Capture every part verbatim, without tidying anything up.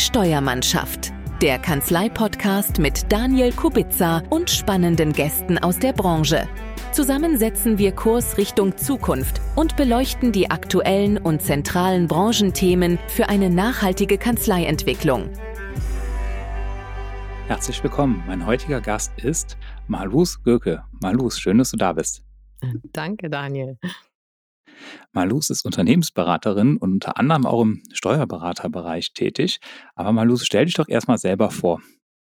Steuermannschaft, der Kanzlei-Podcast mit Daniel Kubica und spannenden Gästen aus der Branche. Zusammen setzen wir Kurs Richtung Zukunft und beleuchten die aktuellen und zentralen Branchenthemen für eine nachhaltige Kanzleientwicklung. Herzlich willkommen. Mein heutiger Gast ist Marlous Göke. Marlous, schön, dass du da bist. Danke, Daniel. Marlous ist Unternehmensberaterin und unter anderem auch im Steuerberaterbereich tätig. Aber Marlous, stell dich doch erstmal selber vor.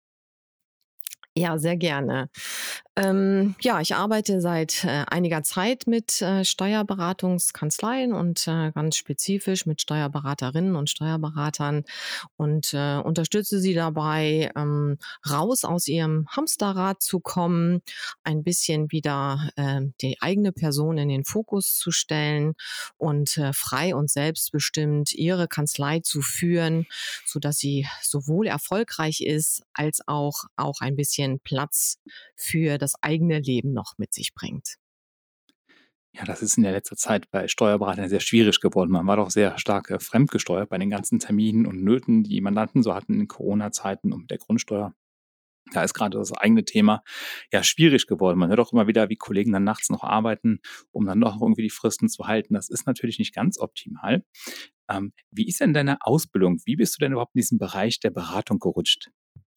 Ja, sehr gerne. Ähm, ja, ich arbeite seit äh, einiger Zeit mit äh, Steuerberatungskanzleien und äh, ganz spezifisch mit Steuerberaterinnen und Steuerberatern und äh, unterstütze sie dabei, ähm, raus aus ihrem Hamsterrad zu kommen, ein bisschen wieder äh, die eigene Person in den Fokus zu stellen und äh, frei und selbstbestimmt ihre Kanzlei zu führen, sodass sie sowohl erfolgreich ist, als auch, auch ein bisschen Platz für das eigene Leben noch mit sich bringt. Ja, das ist in der letzten Zeit bei Steuerberatern sehr schwierig geworden. Man war doch sehr stark äh, fremdgesteuert bei den ganzen Terminen und Nöten, die Mandanten so hatten in Corona-Zeiten und mit der Grundsteuer. Da ist gerade das eigene Thema ja schwierig geworden. Man hört auch immer wieder, wie Kollegen dann nachts noch arbeiten, um dann doch irgendwie die Fristen zu halten. Das ist natürlich nicht ganz optimal. Ähm, wie ist denn deine Ausbildung? Wie bist du denn überhaupt in diesen Bereich der Beratung gerutscht?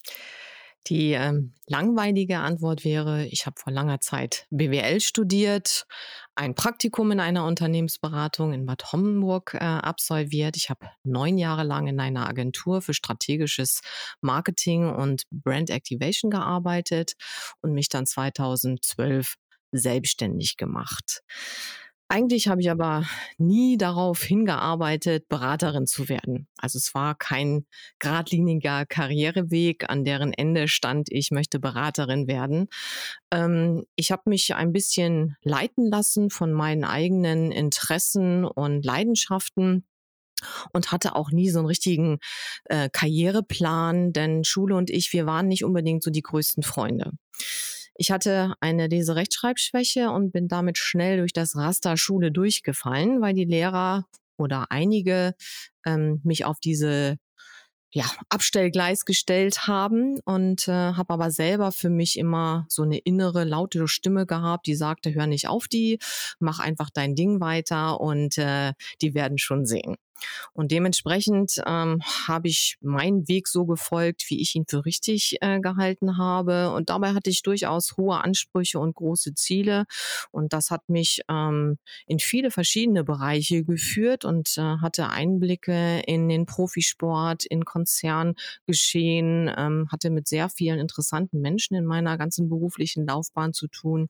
Die ähm, langweilige Antwort wäre, ich habe vor langer Zeit B W L studiert, ein Praktikum in einer Unternehmensberatung in Bad Homburg äh, absolviert. Ich habe neun Jahre lang in einer Agentur für strategisches Marketing und Brand Activation gearbeitet und mich dann zweitausendzwölf selbstständig gemacht. Eigentlich habe ich aber nie darauf hingearbeitet, Beraterin zu werden. Also es war kein geradliniger Karriereweg, an deren Ende stand, ich möchte Beraterin werden. Ähm, ich habe mich ein bisschen leiten lassen von meinen eigenen Interessen und Leidenschaften und hatte auch nie so einen richtigen äh, Karriereplan, denn Schule und ich, wir waren nicht unbedingt so die größten Freunde. Ich hatte eine Lese-Rechtschreibschwäche und bin damit schnell durch das Raster Schule durchgefallen, weil die Lehrer oder einige ähm, mich auf diese ja, Abstellgleis gestellt haben und äh, habe aber selber für mich immer so eine innere, laute Stimme gehabt, die sagte, hör nicht auf die, mach einfach dein Ding weiter und äh, die werden schon sehen. Und dementsprechend ähm, habe ich meinen Weg so gefolgt, wie ich ihn für richtig äh, gehalten habe. Und dabei hatte ich durchaus hohe Ansprüche und große Ziele. Und das hat mich ähm, in viele verschiedene Bereiche geführt und äh, hatte Einblicke in den Profisport, in Konzerngeschehen, ähm, hatte mit sehr vielen interessanten Menschen in meiner ganzen beruflichen Laufbahn zu tun.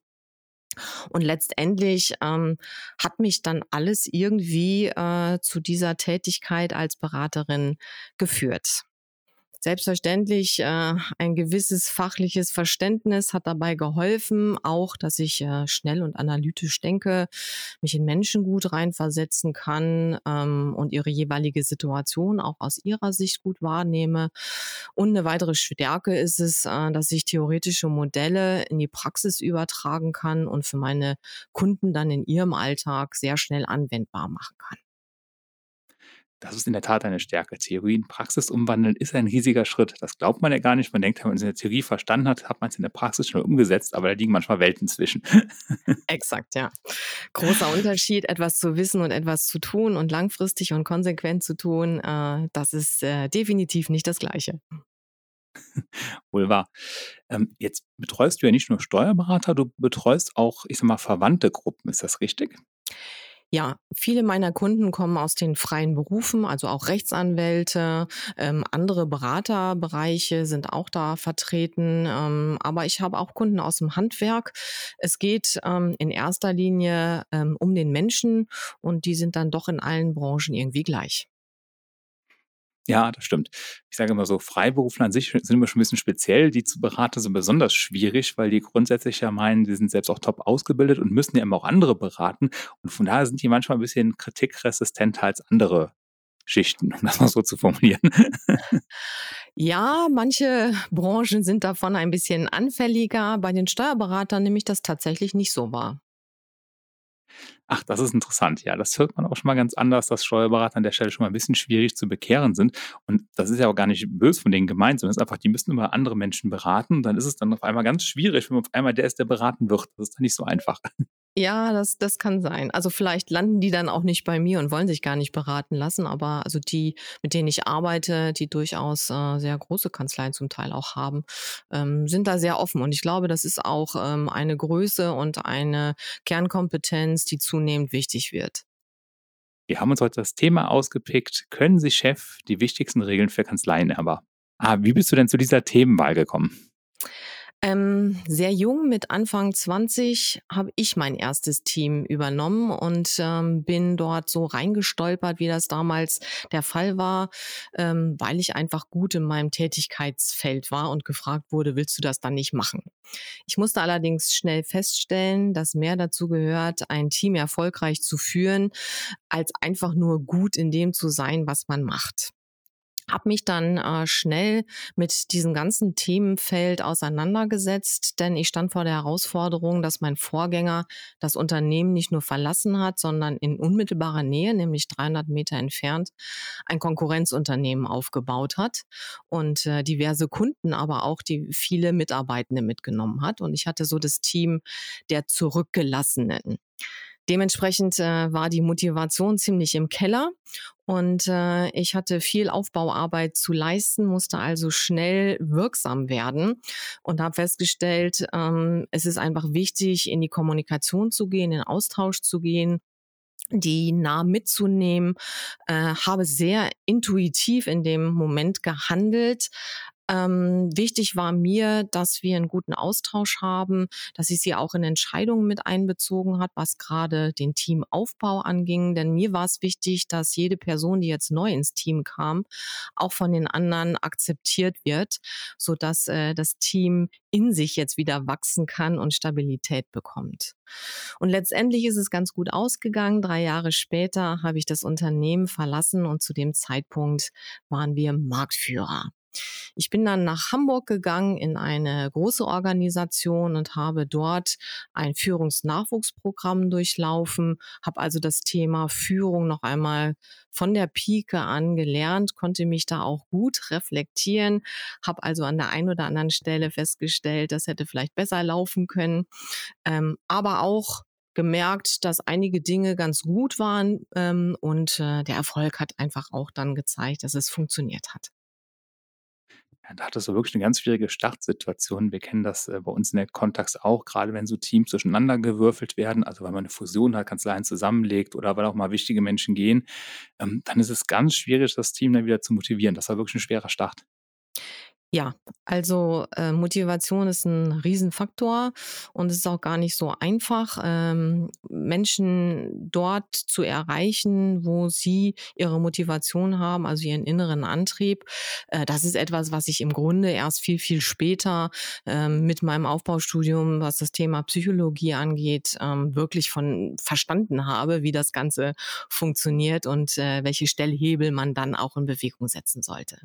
Und letztendlich ähm, hat mich dann alles irgendwie äh, zu dieser Tätigkeit als Beraterin geführt. Selbstverständlich äh, ein gewisses fachliches Verständnis hat dabei geholfen, auch, dass ich äh, schnell und analytisch denke, mich in Menschen gut reinversetzen kann ähm, und ihre jeweilige Situation auch aus ihrer Sicht gut wahrnehme. Und eine weitere Stärke ist es, äh, dass ich theoretische Modelle in die Praxis übertragen kann und für meine Kunden dann in ihrem Alltag sehr schnell anwendbar machen kann. Das ist in der Tat eine Stärke. Theorie in Praxis umwandeln ist ein riesiger Schritt. Das glaubt man ja gar nicht. Man denkt, wenn man es in der Theorie verstanden hat, hat man es in der Praxis schon umgesetzt, aber da liegen manchmal Welten zwischen. Exakt, ja. Großer Unterschied, etwas zu wissen und etwas zu tun und langfristig und konsequent zu tun, äh, das ist äh, definitiv nicht das Gleiche. Wohl wahr. Ähm, jetzt betreust du ja nicht nur Steuerberater, du betreust auch, ich sag mal, verwandte Gruppen. Ist das richtig? Ja, viele meiner Kunden kommen aus den freien Berufen, also auch Rechtsanwälte, ähm, andere Beraterbereiche sind auch da vertreten, ähm, aber ich habe auch Kunden aus dem Handwerk. Es geht ähm, in erster Linie ähm, um den Menschen und die sind dann doch in allen Branchen irgendwie gleich. Ja, das stimmt. Ich sage immer so, Freiberufler an sich sind immer schon ein bisschen speziell. Die zu beraten sind besonders schwierig, weil die grundsätzlich ja meinen, sie sind selbst auch top ausgebildet und müssen ja immer auch andere beraten. Und von daher sind die manchmal ein bisschen kritikresistenter als andere Schichten, um das mal so zu formulieren. Ja, manche Branchen sind davon ein bisschen anfälliger. Bei den Steuerberatern nehme ich das tatsächlich nicht so wahr. Ach, das ist interessant. Ja, das hört man auch schon mal ganz anders, dass Steuerberater an der Stelle schon mal ein bisschen schwierig zu bekehren sind. Und das ist ja auch gar nicht böse von denen gemeint, sondern es ist einfach, die müssen immer andere Menschen beraten. Dann ist es dann auf einmal ganz schwierig, wenn man auf einmal der ist, der beraten wird. Das ist dann nicht so einfach. Ja, das das kann sein. Also, vielleicht landen die dann auch nicht bei mir und wollen sich gar nicht beraten lassen, aber also die, mit denen ich arbeite, die durchaus, äh, sehr große Kanzleien zum Teil auch haben, ähm, sind da sehr offen. Und ich glaube, das ist auch, ähm, eine Größe und eine Kernkompetenz, die zunehmend wichtig wird. Wir haben uns heute das Thema ausgepickt: Können Sie Chef die wichtigsten Regeln für Kanzleienhaber? Ah, wie bist du denn zu dieser Themenwahl gekommen? Ähm, sehr jung, mit Anfang zwanzig, habe ich mein erstes Team übernommen und ähm, bin dort so reingestolpert, wie das damals der Fall war, ähm, weil ich einfach gut in meinem Tätigkeitsfeld war und gefragt wurde, willst du das dann nicht machen? Ich musste allerdings schnell feststellen, dass mehr dazu gehört, ein Team erfolgreich zu führen, als einfach nur gut in dem zu sein, was man macht. Habe mich dann äh, schnell mit diesem ganzen Themenfeld auseinandergesetzt, denn ich stand vor der Herausforderung, dass mein Vorgänger das Unternehmen nicht nur verlassen hat, sondern in unmittelbarer Nähe, nämlich dreihundert Meter entfernt, ein Konkurrenzunternehmen aufgebaut hat und äh, diverse Kunden, aber auch die viele Mitarbeitende mitgenommen hat. Und ich hatte so das Team der Zurückgelassenen. Dementsprechend äh, war die Motivation ziemlich im Keller und äh, ich hatte viel Aufbauarbeit zu leisten, musste also schnell wirksam werden und habe festgestellt, ähm, es ist einfach wichtig, in die Kommunikation zu gehen, in den Austausch zu gehen, die nah mitzunehmen, äh, habe sehr intuitiv in dem Moment gehandelt. Ähm, wichtig war mir, dass wir einen guten Austausch haben, dass ich sie auch in Entscheidungen mit einbezogen hat, was gerade den Teamaufbau anging. Denn mir war es wichtig, dass jede Person, die jetzt neu ins Team kam, auch von den anderen akzeptiert wird, sodass äh, das Team in sich jetzt wieder wachsen kann und Stabilität bekommt. Und letztendlich ist es ganz gut ausgegangen. Drei Jahre später habe ich das Unternehmen verlassen und zu dem Zeitpunkt waren wir Marktführer. Ich bin dann nach Hamburg gegangen in eine große Organisation und habe dort ein Führungsnachwuchsprogramm durchlaufen, habe also das Thema Führung noch einmal von der Pike an gelernt, konnte mich da auch gut reflektieren, habe also an der einen oder anderen Stelle festgestellt, das hätte vielleicht besser laufen können, ähm, aber auch gemerkt, dass einige Dinge ganz gut waren, ähm, und äh, der Erfolg hat einfach auch dann gezeigt, dass es funktioniert hat. Ja, da hattest du wirklich eine ganz schwierige Startsituation. Wir kennen das, äh, bei uns in der Kontext auch, gerade wenn so Teams durcheinandergewürfelt werden, also, weil man eine Fusion hat, Kanzleien zusammenlegt oder weil auch mal wichtige Menschen gehen, ähm, dann ist es ganz schwierig, das Team dann wieder zu motivieren. Das war wirklich ein schwerer Start. Ja, also äh, Motivation ist ein Riesenfaktor und es ist auch gar nicht so einfach, ähm, Menschen dort zu erreichen, wo sie ihre Motivation haben, also ihren inneren Antrieb. Äh, das ist etwas, was ich im Grunde erst viel, viel später ähm, mit meinem Aufbaustudium, was das Thema Psychologie angeht, ähm, wirklich von verstanden habe, wie das Ganze funktioniert und äh, welche Stellhebel man dann auch in Bewegung setzen sollte.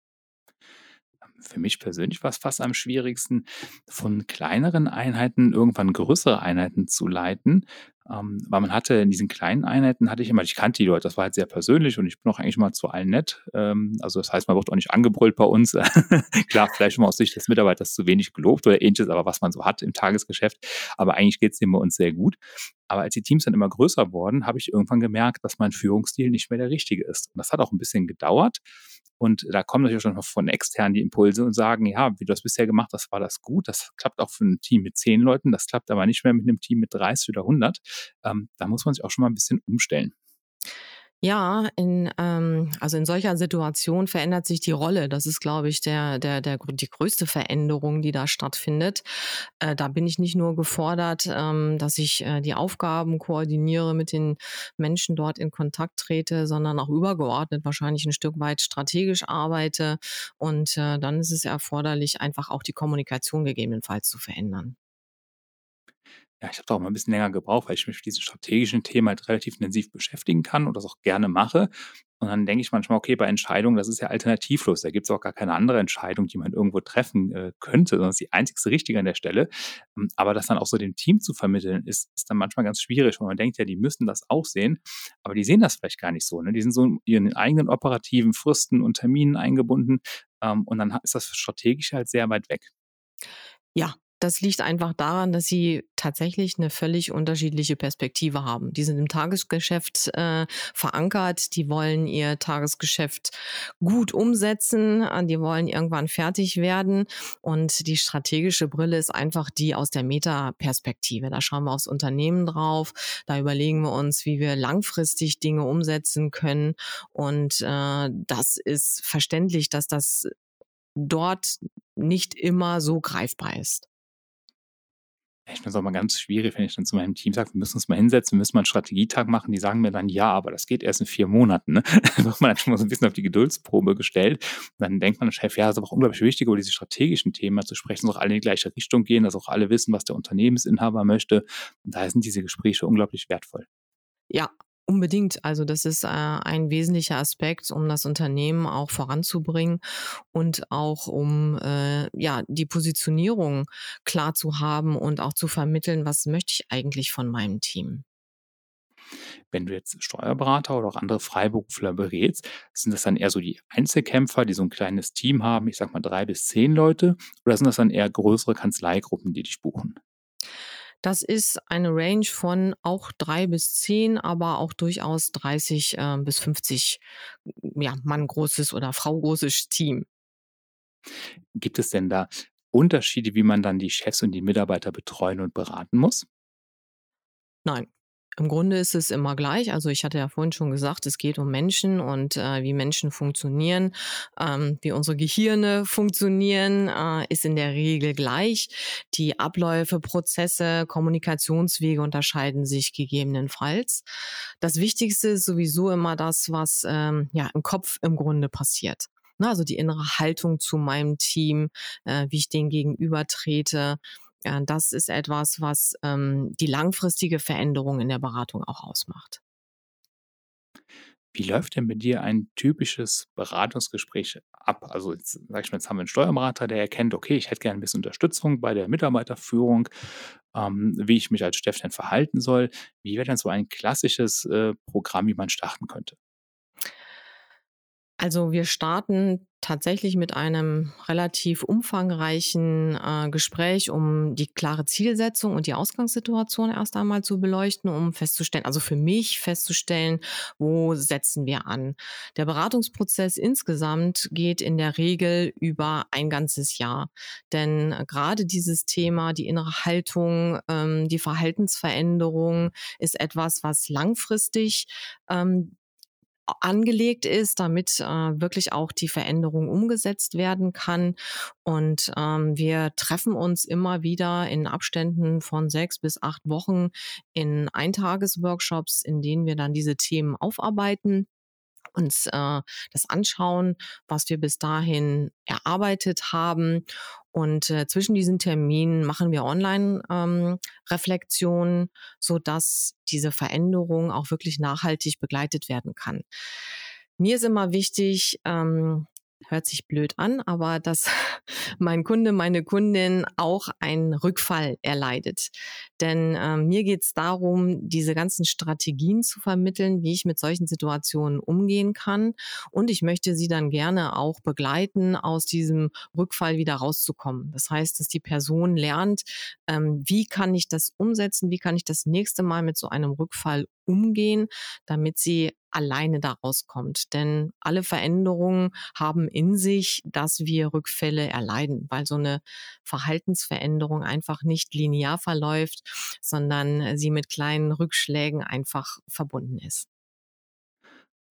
Für mich persönlich war es fast am schwierigsten, von kleineren Einheiten irgendwann größere Einheiten zu leiten, ähm, weil man hatte in diesen kleinen Einheiten hatte ich immer ich kannte die Leute, das war halt sehr persönlich und ich bin auch eigentlich mal zu allen nett. Ähm, also, das heißt, man wird auch nicht angebrüllt bei uns. Klar, vielleicht immer aus Sicht des Mitarbeiters zu wenig gelobt oder Ähnliches, aber was man so hat im Tagesgeschäft. Aber eigentlich geht es dem bei uns sehr gut. Aber als die Teams dann immer größer wurden, habe ich irgendwann gemerkt, dass mein Führungsstil nicht mehr der richtige ist. Und das hat auch ein bisschen gedauert. Und da kommen natürlich auch schon von extern die Impulse und sagen: „Ja, wie du das bisher gemacht hast, war das gut. Das klappt auch für ein Team mit zehn Leuten. Das klappt aber nicht mehr mit einem Team mit dreißig oder hundert.“ Ähm, da muss man sich auch schon mal ein bisschen umstellen. Ja, in, ähm, also in solcher Situation verändert sich die Rolle. Das ist, glaube ich, der, der, der, grö- die größte Veränderung, die da stattfindet. Äh, da bin ich nicht nur gefordert, ähm, dass ich äh, die Aufgaben koordiniere, mit den Menschen dort in Kontakt trete, sondern auch übergeordnet wahrscheinlich ein Stück weit strategisch arbeite. Und äh, dann ist es erforderlich, einfach auch die Kommunikation gegebenenfalls zu verändern. Ja, ich habe da auch mal ein bisschen länger gebraucht, weil ich mich mit diesem strategischen Thema halt relativ intensiv beschäftigen kann und das auch gerne mache. Und dann denke ich manchmal: „Okay, bei Entscheidungen, das ist ja alternativlos. Da gibt's auch gar keine andere Entscheidung, die man irgendwo treffen, äh, könnte, sondern das ist die einzigste Richtige an der Stelle.“ Hm, aber das dann auch so dem Team zu vermitteln, ist ist dann manchmal ganz schwierig, weil man denkt ja, die müssen das auch sehen, aber die sehen das vielleicht gar nicht so, ne? Die sind so in ihren eigenen operativen Fristen und Terminen eingebunden, ähm, und dann ha ist das Strategische halt sehr weit weg. Ja, das liegt einfach daran, dass sie tatsächlich eine völlig unterschiedliche Perspektive haben. Die sind im Tagesgeschäft, äh, verankert, die wollen ihr Tagesgeschäft gut umsetzen, äh, die wollen irgendwann fertig werden und die strategische Brille ist einfach die aus der Metaperspektive. Da schauen wir aufs Unternehmen drauf, da überlegen wir uns, wie wir langfristig Dinge umsetzen können und, äh, das ist verständlich, dass das dort nicht immer so greifbar ist. Ja, ich finde es auch mal ganz schwierig, wenn ich dann zu meinem Team sage: „Wir müssen uns mal hinsetzen, wir müssen mal 'n Strategietag machen.“ Die sagen mir dann: „Ja, aber das geht erst in vier Monaten“, ne? Da wird man dann schon mal so 'n bisschen auf die Geduldsprobe gestellt. Und dann denkt man als Chef: „Ja, ist aber auch unglaublich wichtig, über diese strategischen Themen mal zu sprechen, dass auch alle in die gleiche Richtung gehen, dass auch alle wissen, was der Unternehmensinhaber möchte.“ Und daher sind diese Gespräche unglaublich wertvoll. Ja, unbedingt. Also das ist äh, ein wesentlicher Aspekt, um das Unternehmen auch voranzubringen und auch um äh, ja die Positionierung klar zu haben und auch zu vermitteln, was möchte ich eigentlich von meinem Team. Wenn du jetzt Steuerberater oder auch andere Freiberufler berätst, sind das dann eher so die Einzelkämpfer, die so 'n kleines Team haben, ich sage mal drei bis zehn Leute, oder sind das dann eher größere Kanzleigruppen, die dich buchen? Das ist eine Range von auch drei bis zehn, aber auch durchaus dreißig äh, bis fünfzig ja, Mann großes oder Frau großes Team. Gibt es denn da Unterschiede, wie man dann die Chefs und die Mitarbeiter betreuen und beraten muss? Nein. Im Grunde ist es immer gleich. Also ich hatte ja vorhin schon gesagt, es geht um Menschen und äh, wie Menschen funktionieren, ähm, wie unsere Gehirne funktionieren, äh, ist in der Regel gleich. Die Abläufe, Prozesse, Kommunikationswege unterscheiden sich gegebenenfalls. Das Wichtigste ist sowieso immer das, was ähm, ja im Kopf im Grunde passiert. Na, also die innere Haltung zu meinem Team, äh, wie ich denen gegenüber trete, ja, das ist etwas, was ähm, die langfristige Veränderung in der Beratung auch ausmacht. Wie läuft denn bei dir ein typisches Beratungsgespräch ab? Also jetzt sage ich mal, jetzt haben wir einen Steuerberater, der erkennt: „Okay, ich hätte gerne ein bisschen Unterstützung bei der Mitarbeiterführung, ähm, wie ich mich als Chef denn verhalten soll.“ Wie wäre denn so ein klassisches, äh, Programm, wie man starten könnte? Also wir starten tatsächlich mit einem relativ umfangreichen äh, Gespräch, um die klare Zielsetzung und die Ausgangssituation erst einmal zu beleuchten, um festzustellen, also für mich festzustellen, wo setzen wir an. Der Beratungsprozess insgesamt geht in der Regel über ein ganzes Jahr. Denn äh, gerade dieses Thema, die innere Haltung, ähm, die Verhaltensveränderung ist etwas, was langfristig ähm, angelegt ist, damit äh, wirklich auch die Veränderung umgesetzt werden kann. Und ähm, wir treffen uns immer wieder in Abständen von sechs bis acht Wochen in Eintagesworkshops, in denen wir dann diese Themen aufarbeiten, uns äh, das anschauen, was wir bis dahin erarbeitet haben. Und äh, zwischen diesen Terminen machen wir Online-Reflexionen, sodass diese Veränderung auch wirklich nachhaltig begleitet werden kann. Mir ist immer wichtig, ähm, hört sich blöd an, aber dass mein Kunde, meine Kundin auch einen Rückfall erleidet. Denn ähm, mir geht es darum, diese ganzen Strategien zu vermitteln, wie ich mit solchen Situationen umgehen kann. Und ich möchte sie dann gerne auch begleiten, aus diesem Rückfall wieder rauszukommen. Das heißt, dass die Person lernt, ähm, wie kann ich das umsetzen, wie kann ich das nächste Mal mit so einem Rückfall umgehen, damit sie alleine da rauskommt. Denn alle Veränderungen haben in sich, dass wir Rückfälle erleiden, weil so eine Verhaltensveränderung einfach nicht linear verläuft, sondern sie mit kleinen Rückschlägen einfach verbunden ist.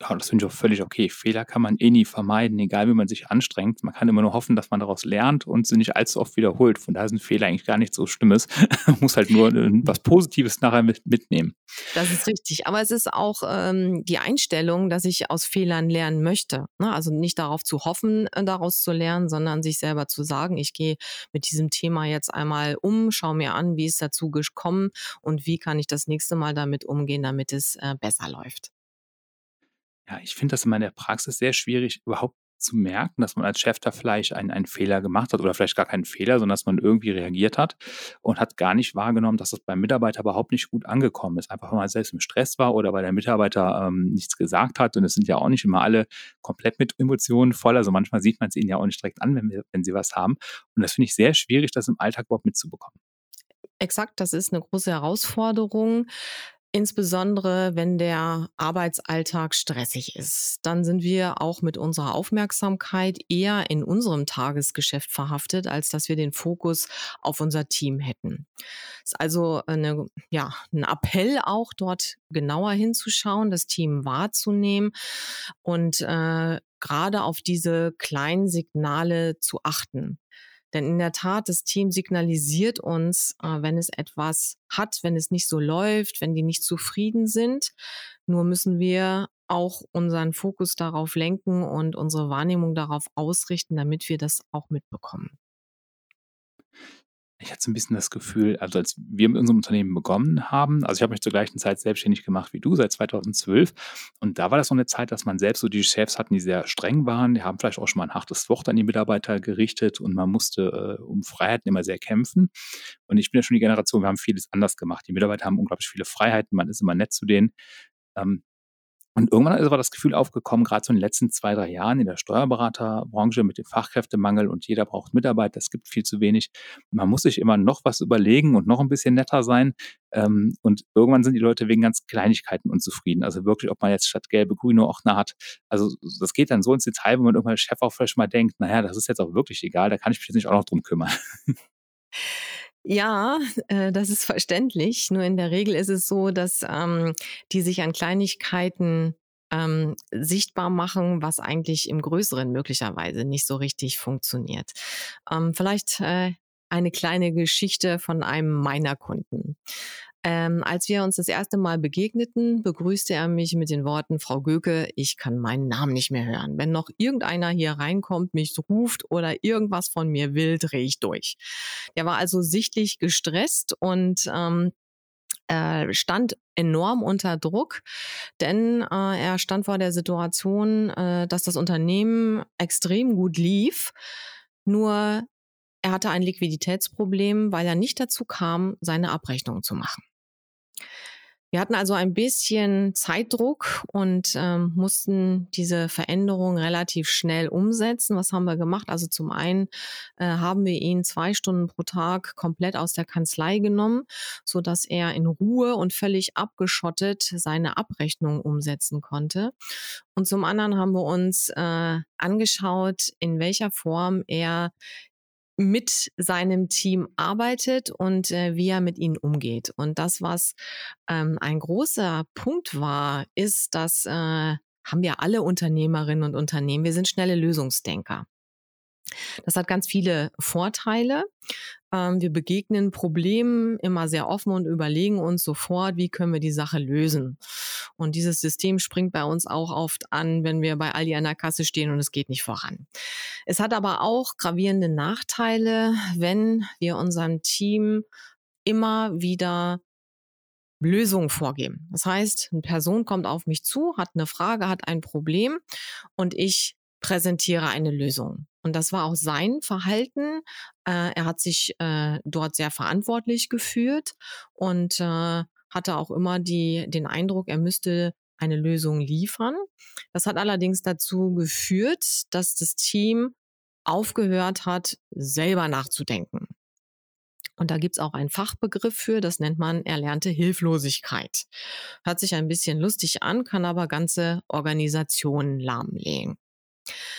Ja, das finde ich auch völlig okay. Fehler kann man eh nie vermeiden, egal wie man sich anstrengt. Man kann immer nur hoffen, dass man daraus lernt und sie nicht allzu oft wiederholt. Von daher sind Fehler eigentlich gar nichts so Schlimmes. Man muss halt nur äh, was Positives nachher mit, mitnehmen. Das ist richtig. Aber es ist auch ähm, die Einstellung, dass ich aus Fehlern lernen möchte. Ne? Also nicht darauf zu hoffen, äh, daraus zu lernen, sondern sich selber zu sagen, ich gehe mit diesem Thema jetzt einmal um, schaue mir an, wie ist dazu gekommen und wie kann ich das nächste Mal damit umgehen, damit es äh, besser läuft. Ja, ich finde das immer in der Praxis sehr schwierig, überhaupt zu merken, dass man als Chef da vielleicht einen, einen Fehler gemacht hat oder vielleicht gar keinen Fehler, sondern dass man irgendwie reagiert hat und hat gar nicht wahrgenommen, dass das beim Mitarbeiter überhaupt nicht gut angekommen ist. Einfach weil man selbst im Stress war oder weil der Mitarbeiter ähm, nichts gesagt hat. Und es sind ja auch nicht immer alle komplett mit Emotionen voll. Also manchmal sieht man es ihnen ja auch nicht direkt an, wenn, wir, wenn sie was haben. Und das finde ich sehr schwierig, das im Alltag überhaupt mitzubekommen. Exakt, das ist eine große Herausforderung. Insbesondere, wenn der Arbeitsalltag stressig ist, dann sind wir auch mit unserer Aufmerksamkeit eher in unserem Tagesgeschäft verhaftet, als dass wir den Fokus auf unser Team hätten. Es ist also eine, ja, ein Appell auch dort genauer hinzuschauen, das Team wahrzunehmen und äh, gerade auf diese kleinen Signale zu achten. Denn in der Tat, das Team signalisiert uns, äh, wenn es etwas hat, wenn es nicht so läuft, wenn die nicht zufrieden sind. Nur müssen wir auch unseren Fokus darauf lenken und unsere Wahrnehmung darauf ausrichten, damit wir das auch mitbekommen. Ich hatte so 'n bisschen das Gefühl, also, als wir mit unserem Unternehmen begonnen haben, also, ich habe mich zur gleichen Zeit selbstständig gemacht wie du, seit zweitausendzwölf. Und da war das so eine Zeit, dass man selbst so die Chefs hatten, die sehr streng waren. Die haben vielleicht auch schon mal ein hartes Wort an die Mitarbeiter gerichtet und man musste, äh, um Freiheiten immer sehr kämpfen. Und ich bin ja schon die Generation, wir haben vieles anders gemacht. Die Mitarbeiter haben unglaublich viele Freiheiten, man ist immer nett zu denen. Ähm, und irgendwann ist aber das Gefühl aufgekommen, gerade so in den letzten zwei drei Jahren in der Steuerberaterbranche mit dem Fachkräftemangel und jeder braucht Mitarbeiter, es gibt viel zu wenig. Man muss sich immer noch was überlegen und noch ein bisschen netter sein. Ähm, und irgendwann sind die Leute wegen ganz Kleinigkeiten unzufrieden. Also wirklich, ob man jetzt statt gelbe grüne auch 'ne hat. Also, das geht dann so ins Detail, wo man irgendwann als Chef auch vielleicht mal denkt: „Na ja, das ist jetzt auch wirklich egal, da kann ich mich jetzt nicht auch noch drum kümmern.“ Ja, äh, das ist verständlich. Nur in der Regel ist es so, dass ähm, die sich an Kleinigkeiten ähm, sichtbar machen, was eigentlich im Größeren möglicherweise nicht so richtig funktioniert. Ähm, vielleicht äh, eine kleine Geschichte von einem meiner Kunden. Ähm, als wir uns das erste Mal begegneten, begrüßte er mich mit den Worten: Frau Göke, ich kann meinen Namen nicht mehr hören. Wenn noch irgendeiner hier reinkommt, mich ruft oder irgendwas von mir will, drehe ich durch. Der war also sichtlich gestresst und ähm, äh, stand enorm unter Druck, denn äh, er stand vor der Situation, äh, dass das Unternehmen extrem gut lief, nur er hatte ein Liquiditätsproblem, weil er nicht dazu kam, seine Abrechnung zu machen. Wir hatten also ein bisschen Zeitdruck und ähm, mussten diese Veränderung relativ schnell umsetzen. Was haben wir gemacht? Also zum einen äh, haben wir ihn zwei Stunden pro Tag komplett aus der Kanzlei genommen, so dass er in Ruhe und völlig abgeschottet seine Abrechnung umsetzen konnte. Und zum anderen haben wir uns äh, angeschaut, in welcher Form er mit seinem Team arbeitet und äh, wie er mit ihnen umgeht. Und das, was ähm, ein großer Punkt war, ist, dass äh, haben wir alle Unternehmerinnen und Unternehmen, wir sind schnelle Lösungsdenker. Das hat ganz viele Vorteile. Ähm, wir begegnen Problemen immer sehr offen und überlegen uns sofort, wie können wir die Sache lösen. Und dieses System springt bei uns auch oft an, wenn wir bei Aldi an der Kasse stehen und es geht nicht voran. Es hat aber auch gravierende Nachteile, wenn wir unserem Team immer wieder Lösungen vorgeben. Das heißt, eine Person kommt auf mich zu, hat eine Frage, hat ein Problem und ich präsentiere eine Lösung. Und das war auch sein Verhalten. Äh, er hat sich äh, dort sehr verantwortlich gefühlt und äh, hatte auch immer die, den Eindruck, er müsste eine Lösung liefern. Das hat allerdings dazu geführt, dass das Team aufgehört hat, selber nachzudenken. Und da gibt's auch einen Fachbegriff für, das nennt man erlernte Hilflosigkeit. Hört sich ein bisschen lustig an, kann aber ganze Organisationen lahmlegen.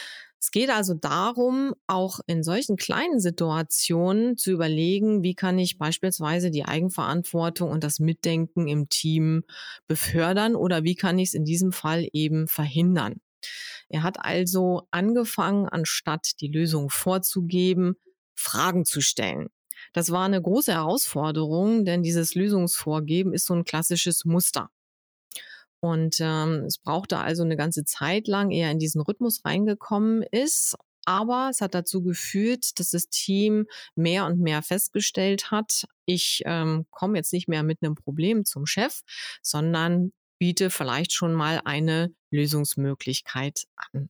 Es geht also darum, auch in solchen kleinen Situationen zu überlegen, wie kann ich beispielsweise die Eigenverantwortung und das Mitdenken im Team befördern oder wie kann ich es in diesem Fall eben verhindern. Er hat also angefangen, anstatt die Lösung vorzugeben, Fragen zu stellen. Das war eine große Herausforderung, denn dieses Lösungsvorgeben ist so ein klassisches Muster. Und ähm, es brauchte also eine ganze Zeit lang, ehe er in diesen Rhythmus reingekommen ist. Aber es hat dazu geführt, dass das Team mehr und mehr festgestellt hat, ich ähm, komme jetzt nicht mehr mit einem Problem zum Chef, sondern biete vielleicht schon mal eine Lösungsmöglichkeit an.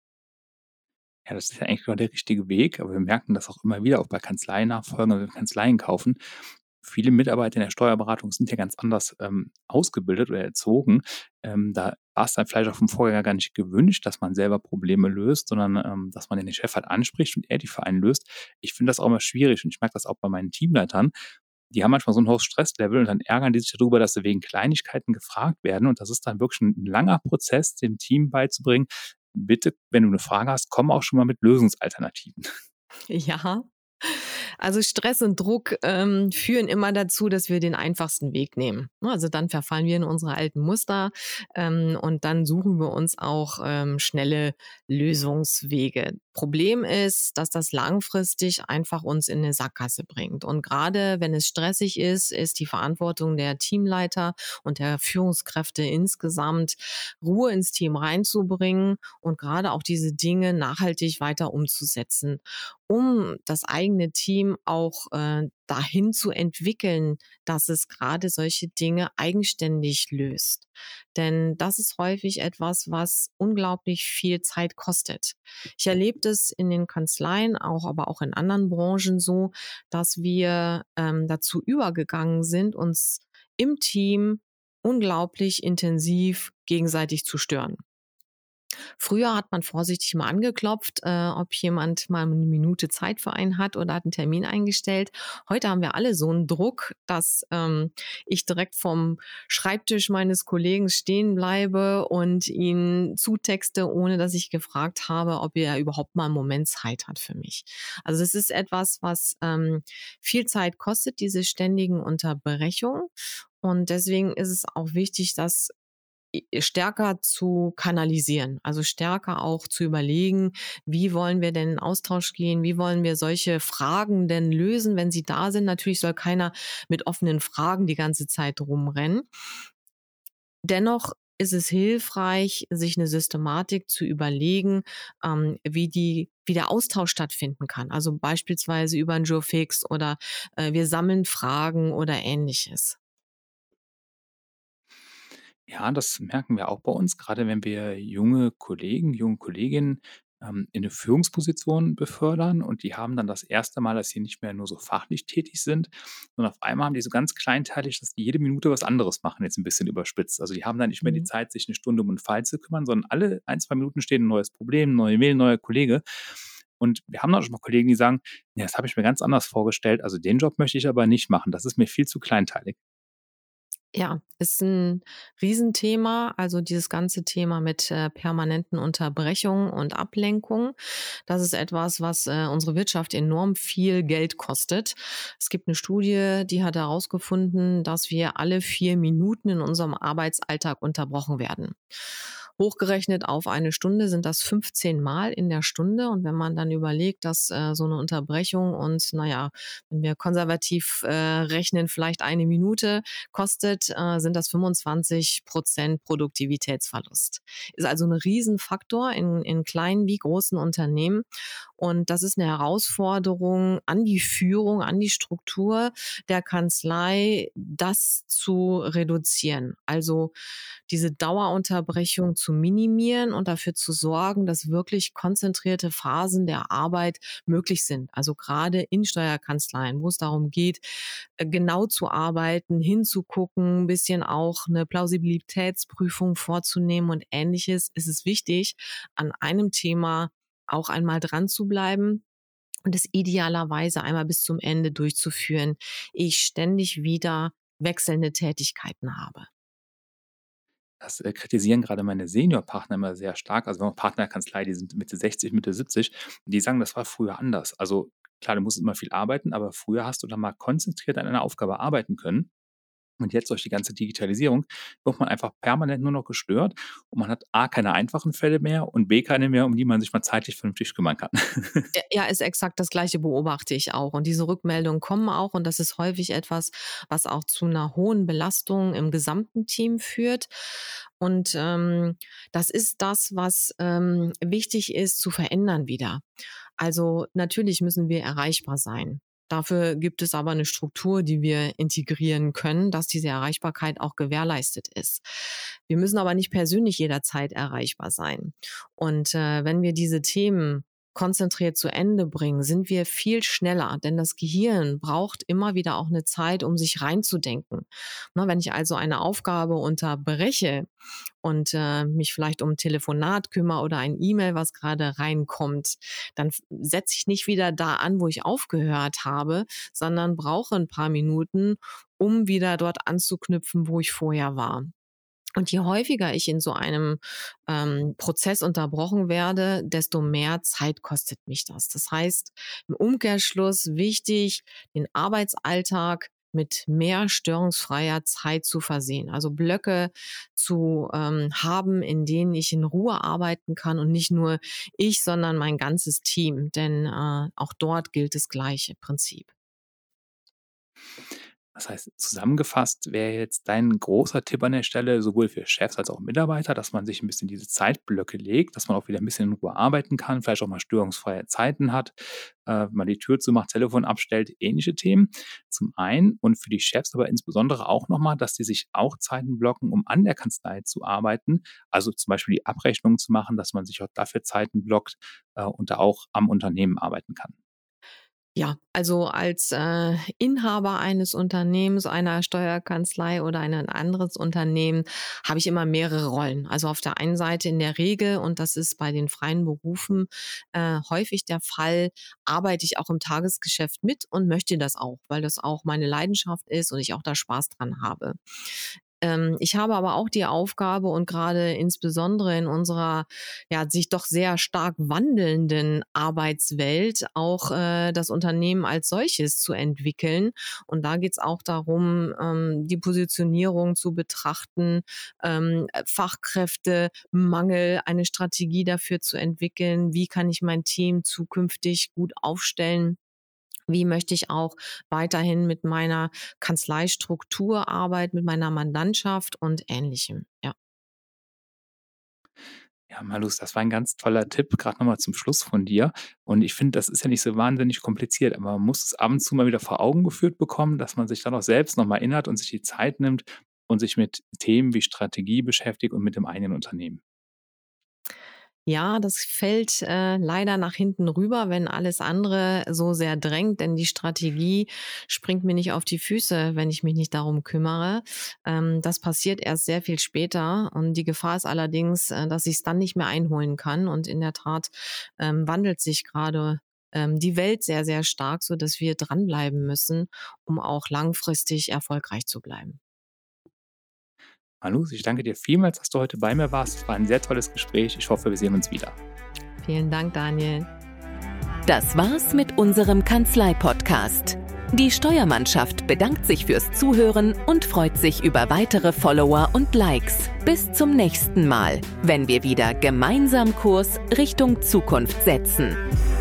Ja, das ist ja eigentlich genau der richtige Weg, aber wir merken das auch immer wieder, auch bei Kanzleinachfolgen, wenn wir Kanzleien kaufen. Viele Mitarbeiter in der Steuerberatung sind ja ganz anders ähm, ausgebildet oder erzogen. Ähm, da war es dann vielleicht auch vom Vorgänger gar nicht gewünscht, dass man selber Probleme löst, sondern ähm, dass man den Chef halt anspricht und er die für einen löst. Ich finde das auch immer schwierig und ich merke das auch bei meinen Teamleitern. Die haben manchmal so ein hohes Stresslevel und dann ärgern die sich darüber, dass sie wegen Kleinigkeiten gefragt werden. Und das ist dann wirklich ein langer Prozess, dem Team beizubringen: Bitte, wenn du eine Frage hast, komm auch schon mal mit Lösungsalternativen. Ja, also Stress und Druck ähm, führen immer dazu, dass wir den einfachsten Weg nehmen. Ne, Also dann verfallen wir in unsere alten Muster ähm, und dann suchen wir uns auch ähm, schnelle Lösungswege. Problem ist, dass das langfristig einfach uns in eine Sackgasse bringt. Und gerade wenn es stressig ist, ist die Verantwortung der Teamleiter und der Führungskräfte insgesamt, Ruhe ins Team reinzubringen und gerade auch diese Dinge nachhaltig weiter umzusetzen, um das eigene Team auch äh, dahin zu entwickeln, dass es gerade solche Dinge eigenständig löst. Denn das ist häufig etwas, was unglaublich viel Zeit kostet. Ich erlebe das in den Kanzleien, auch aber auch in anderen Branchen so, dass wir ähm, dazu übergegangen sind, uns im Team unglaublich intensiv gegenseitig zu stören. Früher hat man vorsichtig mal angeklopft, äh, ob jemand mal eine Minute Zeit für einen hat oder hat einen Termin eingestellt. Heute haben wir alle so einen Druck, dass ähm, ich direkt vom Schreibtisch meines Kollegen stehen bleibe und ihn zutexte, ohne dass ich gefragt habe, ob er überhaupt mal einen Moment Zeit hat für mich. Also es ist etwas, was ähm, viel Zeit kostet, diese ständigen Unterbrechungen. Und deswegen ist es auch wichtig, dass stärker zu kanalisieren, also stärker auch zu überlegen, wie wollen wir denn in Austausch gehen, wie wollen wir solche Fragen denn lösen, wenn sie da sind. Natürlich soll keiner mit offenen Fragen die ganze Zeit rumrennen. Dennoch ist es hilfreich, sich eine Systematik zu überlegen, ähm, wie die wie der Austausch stattfinden kann. Also beispielsweise über ein Joe Fix oder äh, wir sammeln Fragen oder Ähnliches. Ja, das merken wir auch bei uns, gerade wenn wir junge Kollegen, junge Kolleginnen ähm, in eine Führungsposition befördern und die haben dann das erste Mal, dass sie nicht mehr nur so fachlich tätig sind, sondern auf einmal haben die so ganz kleinteilig, dass die jede Minute was anderes machen, jetzt ein bisschen überspitzt. Also, die haben dann nicht mehr die Mhm. Zeit, sich eine Stunde um 'n Fall zu kümmern, sondern alle ein zwei Minuten steht ein neues Problem, neue Mail, neuer Kollege. Und wir haben dann auch schon mal Kollegen, die sagen: „Ja, das habe ich mir ganz anders vorgestellt. Also, den Job möchte ich aber nicht machen. Das ist mir viel zu kleinteilig.“ Ja, ist ein Riesenthema, also dieses ganze Thema mit äh, permanenten Unterbrechungen und Ablenkungen. Das ist etwas, was äh, unsere Wirtschaft enorm viel Geld kostet. Es gibt eine Studie, die hat herausgefunden, dass wir alle vier Minuten in unserem Arbeitsalltag unterbrochen werden. Hochgerechnet auf eine Stunde sind das fünfzehn Mal in der Stunde. Und wenn man dann überlegt, dass äh, so eine Unterbrechung und, naja, wenn wir konservativ äh, rechnen, vielleicht eine Minute kostet, äh, sind das fünfundzwanzig Prozent Produktivitätsverlust. Ist also ein Riesenfaktor in, in kleinen wie großen Unternehmen. Und das ist eine Herausforderung an die Führung, an die Struktur der Kanzlei, das zu reduzieren. Also diese Dauerunterbrechung zu minimieren und dafür zu sorgen, dass wirklich konzentrierte Phasen der Arbeit möglich sind. Also gerade in Steuerkanzleien, wo es darum geht, äh, genau zu arbeiten, hinzugucken, ein bisschen auch eine Plausibilitätsprüfung vorzunehmen und Ähnliches, ist es wichtig, an einem Thema auch einmal dran zu bleiben und es idealerweise einmal bis zum Ende durchzuführen, ehe ich ständig wieder wechselnde Tätigkeiten habe. Das äh, kritisieren gerade meine Seniorpartner immer sehr stark. Also wir haben Partnerkanzlei, die sind Mitte sechzig, Mitte siebzig. Und die sagen, das war früher anders. Also klar, du musst immer viel arbeiten, aber früher hast du dann mal konzentriert an einer Aufgabe arbeiten können. Und jetzt durch die ganze Digitalisierung wird man einfach permanent nur noch gestört und man hat A, keine einfachen Fälle mehr und B, keine mehr, um die man sich mal zeitlich vernünftig kümmern kann. Ja, ja, ist exakt das Gleiche, beobachte ich auch. Und diese Rückmeldungen kommen auch und das ist häufig etwas, was auch zu einer hohen Belastung im gesamten Team führt. Und ähm, das ist das, was ähm, wichtig ist zu verändern wieder. Also natürlich müssen wir erreichbar sein. Dafür gibt es aber eine Struktur, die wir integrieren können, dass diese Erreichbarkeit auch gewährleistet ist. Wir müssen aber nicht persönlich jederzeit erreichbar sein. Und äh, wenn wir diese Themen konzentriert zu Ende bringen, sind wir viel schneller, denn das Gehirn braucht immer wieder auch eine Zeit, um sich reinzudenken. Na, wenn ich also eine Aufgabe unterbreche und äh, mich vielleicht um ein Telefonat kümmere oder ein E-Mail, was gerade reinkommt, dann setze ich nicht wieder da an, wo ich aufgehört habe, sondern brauche ein paar Minuten, um wieder dort anzuknüpfen, wo ich vorher war. Und je häufiger ich in so einem ähm, Prozess unterbrochen werde, desto mehr Zeit kostet mich das. Das heißt, im Umkehrschluss wichtig, den Arbeitsalltag mit mehr störungsfreier Zeit zu versehen. Also Blöcke zu ähm, haben, in denen ich in Ruhe arbeiten kann und nicht nur ich, sondern mein ganzes Team. Denn äh, auch dort gilt das gleiche Prinzip. Das heißt, zusammengefasst wäre jetzt dein großer Tipp an der Stelle, sowohl für Chefs als auch Mitarbeiter, dass man sich ein bisschen diese Zeitblöcke legt, dass man auch wieder ein bisschen in Ruhe arbeiten kann, vielleicht auch mal störungsfreie Zeiten hat, äh, wenn man die Tür zumacht, Telefon abstellt, ähnliche Themen. Zum einen und für die Chefs aber insbesondere auch nochmal, dass die sich auch Zeiten blocken, um an der Kanzlei zu arbeiten. Also zum Beispiel die Abrechnung zu machen, dass man sich auch dafür Zeiten blockt äh, und da auch am Unternehmen arbeiten kann. Ja, also als äh, Inhaber eines Unternehmens, einer Steuerkanzlei oder ein anderes Unternehmen habe ich immer mehrere Rollen. Also auf der einen Seite in der Regel, und das ist bei den freien Berufen äh, häufig der Fall, arbeite ich auch im Tagesgeschäft mit und möchte das auch, weil das auch meine Leidenschaft ist und ich auch da Spaß dran habe. Ähm, ich habe aber auch die Aufgabe und gerade insbesondere in unserer ja sich doch sehr stark wandelnden Arbeitswelt auch äh, das Unternehmen als solches zu entwickeln. Und da geht es auch darum, ähm, die Positionierung zu betrachten, ähm, Fachkräftemangel, eine Strategie dafür zu entwickeln. Wie kann ich mein Team zukünftig gut aufstellen? Wie möchte ich auch weiterhin mit meiner Kanzleistruktur arbeiten, mit meiner Mandantschaft und Ähnlichem? Ja. Ja, Malus, das war ein ganz toller Tipp, gerade nochmal zum Schluss von dir. Und ich finde, das ist ja nicht so wahnsinnig kompliziert, aber man muss es ab und zu mal wieder vor Augen geführt bekommen, dass man sich dann auch selbst nochmal erinnert und sich die Zeit nimmt und sich mit Themen wie Strategie beschäftigt und mit dem eigenen Unternehmen. Ja, das fällt äh, leider nach hinten rüber, wenn alles andere so sehr drängt, denn die Strategie springt mir nicht auf die Füße, wenn ich mich nicht darum kümmere. Ähm, das passiert erst sehr viel später und die Gefahr ist allerdings, äh, dass ich es dann nicht mehr einholen kann und in der Tat ähm, wandelt sich gerade ähm, die Welt sehr, sehr stark, so dass wir dranbleiben müssen, um auch langfristig erfolgreich zu bleiben. Malus, ich danke dir vielmals, dass du heute bei mir warst. Es war ein sehr tolles Gespräch. Ich hoffe, wir sehen uns wieder. Vielen Dank, Daniel. Das war's mit unserem Kanzlei-Podcast. Die Steuermannschaft bedankt sich fürs Zuhören und freut sich über weitere Follower und Likes. Bis zum nächsten Mal, wenn wir wieder gemeinsam Kurs Richtung Zukunft setzen.